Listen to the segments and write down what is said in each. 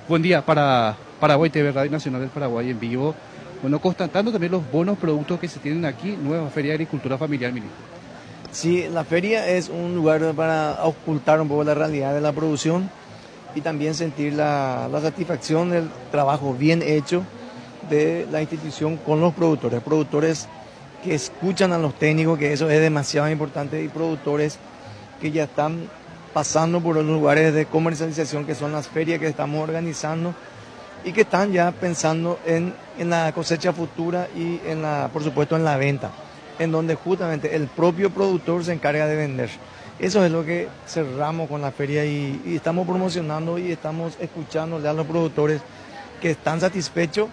Buen día para Paraguay TV, Radio Nacional del Paraguay en vivo. Bueno, constatando también los buenos productos que se tienen aquí, nueva Feria de Agricultura Familiar, ministro. Sí, la feria es un lugar para ocultar un poco la realidad de la producción y también sentir la satisfacción del trabajo bien hecho de la institución con los productores. Productores que escuchan a los técnicos, que eso es demasiado importante, y productores que ya están pasando por los lugares de comercialización que son las ferias que estamos organizando y que están ya pensando en la cosecha futura y por supuesto en la venta, en donde justamente el propio productor se encarga de vender. Eso es lo que cerramos con la feria y estamos promocionando y estamos escuchándole a los productores que están satisfechos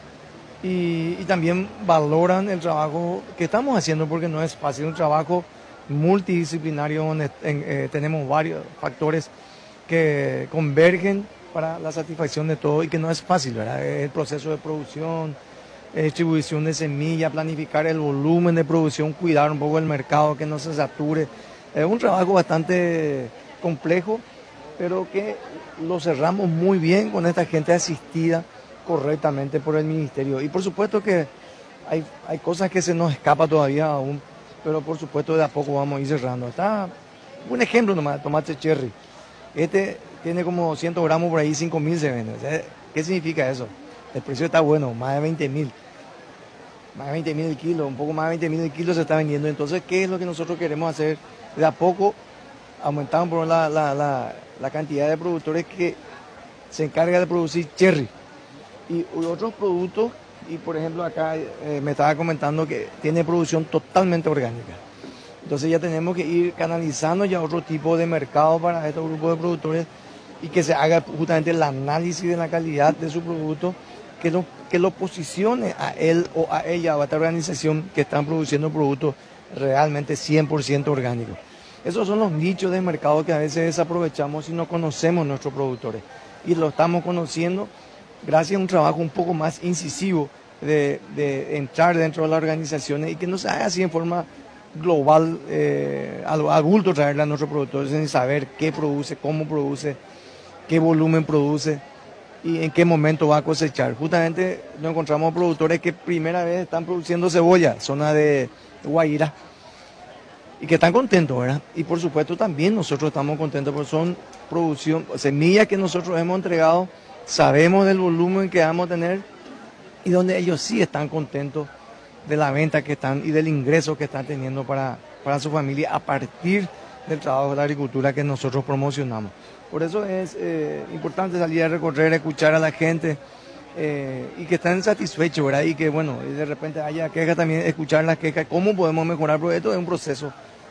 y también valoran el trabajo que estamos haciendo, porque no es fácil, un trabajo multidisciplinario donde tenemos varios factores que convergen para la satisfacción de todo y que no es fácil, ¿verdad? El proceso de producción, distribución de semillas, planificar el volumen de producción, cuidar un poco el mercado, que no se sature. Es un trabajo bastante complejo, pero que lo cerramos muy bien con esta gente asistida correctamente por el ministerio. Y por supuesto que hay cosas que se nos escapa todavía aún, pero por supuesto de a poco vamos a ir cerrando. Está un ejemplo nomás, tomate cherry. Este tiene como 200 gramos por ahí, 5.000 se vende. O sea, ¿qué significa eso? El precio está bueno, más de 20.000. Más de 20.000 el kilo, un poco más de 20.000 el kilo se está vendiendo. Entonces, ¿qué es lo que nosotros queremos hacer? De a poco aumentamos por la cantidad de productores que se encarga de producir cherry. Y otros productos, y por ejemplo acá me estaba comentando que tiene producción totalmente orgánica. Entonces ya tenemos que ir canalizando ya otro tipo de mercado para estos grupos de productores y que se haga justamente el análisis de la calidad de su producto, que lo posicione a él o a ella o a esta organización que están produciendo productos realmente 100% orgánicos. Esos son los nichos de mercado que a veces desaprovechamos y no conocemos nuestros productores. Y lo estamos conociendo gracias a un trabajo un poco más incisivo de entrar dentro de las organizaciones y que no se haga así en forma global, a bulto traerle a nuestros productores sin saber qué produce, cómo produce, qué volumen produce y en qué momento va a cosechar. Justamente nos encontramos productores que primera vez están produciendo cebolla, zona de Guaira, y que están contentos, ¿verdad? Y por supuesto también nosotros estamos contentos porque son semillas que nosotros hemos entregado, sabemos del volumen que vamos a tener y donde ellos sí están contentos de la venta que están y del ingreso que están teniendo para su familia a partir del trabajo de la agricultura que nosotros promocionamos. Por eso es importante salir a recorrer, escuchar a la gente y que estén satisfechos, ¿verdad? Y que bueno, de repente haya quejas también, escuchar las quejas, cómo podemos mejorar, porque esto es un proceso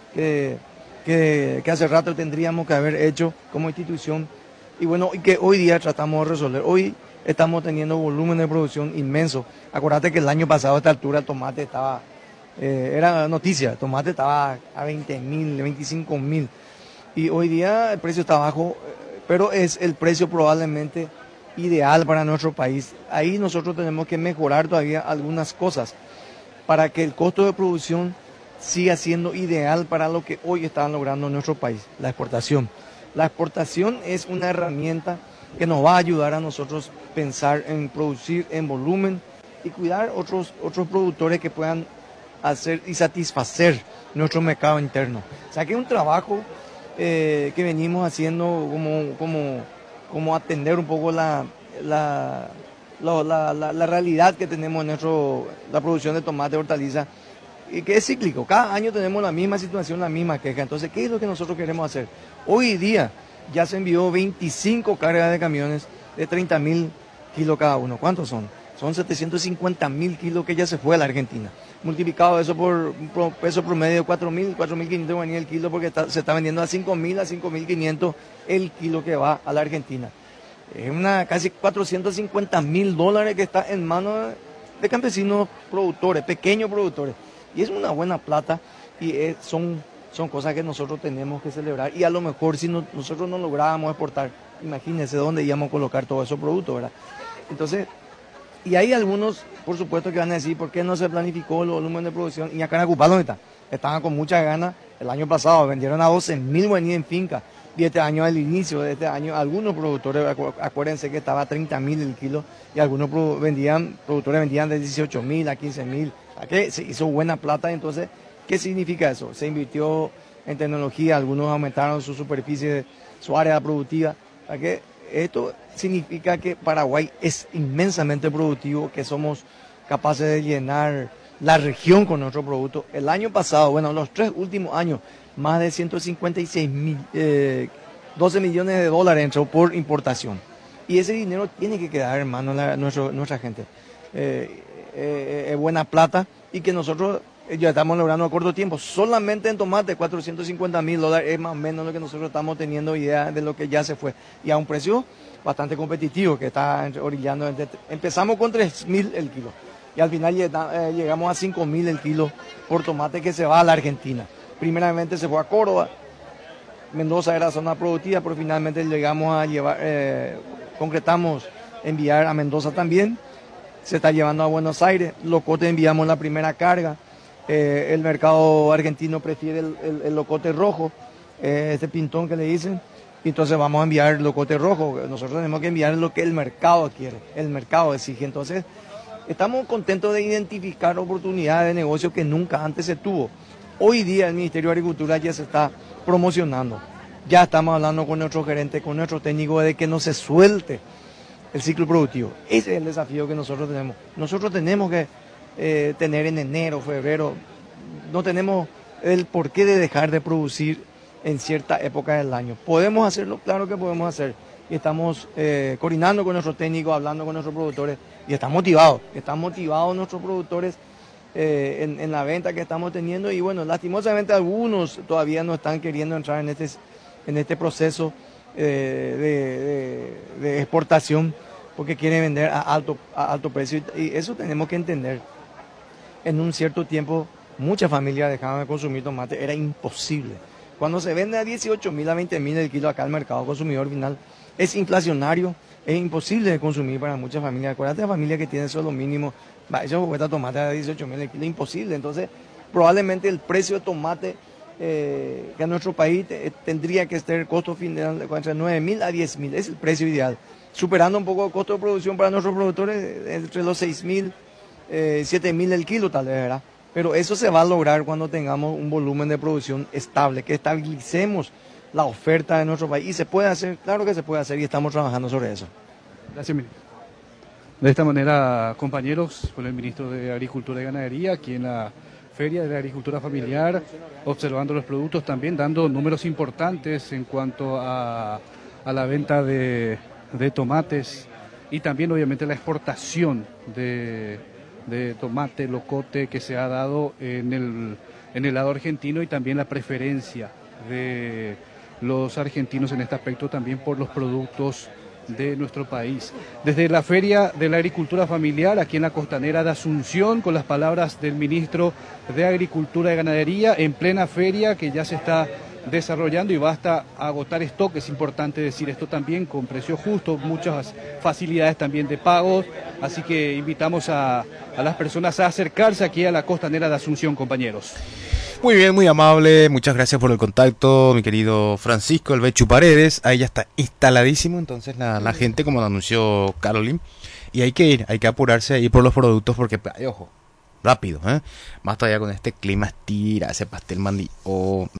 que hace rato tendríamos que haber hecho como institución y bueno, y que hoy día tratamos de resolver. Hoy estamos teniendo volumen de producción inmenso. Acuérdate que el año pasado a esta altura el tomate estaba, era noticia, el tomate estaba a 20.000, 25.000 y hoy día el precio está bajo, pero es el precio probablemente ideal para nuestro país. Ahí nosotros tenemos que mejorar todavía algunas cosas para que el costo de producción siga siendo ideal para lo que hoy están logrando en nuestro país, la exportación. La exportación es una herramienta que nos va a ayudar a nosotros pensar en producir en volumen y cuidar otros productores que puedan hacer y satisfacer nuestro mercado interno. O sea que es un trabajo que venimos haciendo como atender un poco la realidad que tenemos en la producción de tomate y hortaliza, y que es cíclico. Cada año tenemos la misma situación, la misma queja. Entonces, ¿qué es lo que nosotros queremos hacer? Hoy día ya se envió 25 cargas de camiones de 30.000 kilos cada uno. ¿Cuántos son? Son 750.000 kilos que ya se fue a la Argentina. Multiplicado eso por peso promedio de 4.500 guaraníes el kilo, porque se está vendiendo a 5.000, a 5.500 el kilo que va a la Argentina. Es casi $450.000 que está en manos de campesinos productores, pequeños productores. Y es una buena plata y son cosas que nosotros tenemos que celebrar. Y a lo mejor si nosotros no lográbamos exportar, imagínense dónde íbamos a colocar todos esos productos, ¿verdad? Entonces, y hay algunos, por supuesto, que van a decir, ¿por qué no se planificó el volumen de producción? Y acá en Acupá, ¿dónde está? Estaban con muchas ganas. El año pasado vendieron a 12.000 guaraníes en finca. Y este año, al inicio de este año, algunos productores, acuérdense que estaba a 30.000 el kilo, y algunos productores vendían de 18.000 a 15.000. ¿A se hizo buena plata? Entonces, ¿qué significa eso? Se invirtió en tecnología, algunos aumentaron su superficie, su área productiva. ¿A qué? Esto significa que Paraguay es inmensamente productivo, que somos capaces de llenar la región con nuestro producto. El año pasado, bueno, los 3 últimos años, más de 12 millones de dólares entró por importación. Y ese dinero tiene que quedar en manos de nuestra gente. Es buena plata y que nosotros ya estamos logrando a corto tiempo. Solamente en tomate, $450.000 es más o menos lo que nosotros estamos teniendo idea de lo que ya se fue. Y a un precio bastante competitivo que está orillando. Empezamos con 3.000 el kilo y al final llegamos a 5.000 el kilo por tomate que se va a la Argentina. Primeramente se fue a Córdoba, Mendoza era zona productiva, pero finalmente llegamos a llevar, concretamos enviar a Mendoza también. Se está llevando a Buenos Aires, locote enviamos la primera carga. El mercado argentino prefiere el locote rojo, este pintón que le dicen, y entonces vamos a enviar el locote rojo. Nosotros tenemos que enviar lo que el mercado quiere, el mercado exige. Entonces, estamos contentos de identificar oportunidades de negocio que nunca antes se tuvo. Hoy día el Ministerio de Agricultura ya se está promocionando. Ya estamos hablando con nuestro gerente, con nuestro técnico, de que no se suelte el ciclo productivo. Ese es el desafío que nosotros tenemos. Nosotros tenemos que tener en enero, febrero, no tenemos el porqué de dejar de producir en cierta época del año. ¿Podemos hacerlo? Claro que podemos hacer. Y estamos coordinando con nuestros técnicos, hablando con nuestros productores, y están motivados nuestros productores en la venta que estamos teniendo. Y bueno, lastimosamente algunos todavía no están queriendo entrar en este proceso de exportación, porque quieren vender a alto precio, y eso tenemos que entender. En un cierto tiempo muchas familias dejaban de consumir tomate, era imposible. Cuando se vende a 18.000 a 20.000 el kilo acá al mercado consumidor final, es inflacionario, es imposible de consumir para muchas familias. Acuérdate de familias que tienen solo mínimo, eso cuesta tomate a 18.000 el kilo, imposible. Entonces, probablemente el precio de tomate que en nuestro país tendría que estar el costo final entre 9.000 a 10.000, es el precio ideal, superando un poco el costo de producción para nuestros productores entre los 6.000, 7.000 el kilo tal vez, ¿verdad? Pero eso se va a lograr cuando tengamos un volumen de producción estable, que estabilicemos la oferta de nuestro país. Y se puede hacer, claro que se puede hacer, y estamos trabajando sobre eso. Gracias, ministro. De esta manera, compañeros, con el ministro de Agricultura y Ganadería, aquí en la Feria de la Agricultura Familiar, observando los productos, también dando números importantes en cuanto a la venta de tomates y también obviamente la exportación de tomate, locote que se ha dado en el lado argentino, y también la preferencia de los argentinos en este aspecto también por los productos de nuestro país. Desde la Feria de la Agricultura Familiar, aquí en la Costanera de Asunción, con las palabras del ministro de Agricultura y Ganadería, en plena feria que ya se está desarrollando y va hasta agotar stock. Es importante decir esto también, con precio justo, muchas facilidades también de pagos, así que invitamos a las personas a acercarse aquí a la Costanera de Asunción, compañeros. Muy bien, muy amable, muchas gracias por el contacto, mi querido Francisco El Bechu Paredes. Ahí ya está instaladísimo entonces la gente, como lo anunció Caroline, y hay que apurarse a ir por los productos porque, ojo, rápido, más todavía con este clima, estira ese pastel mandí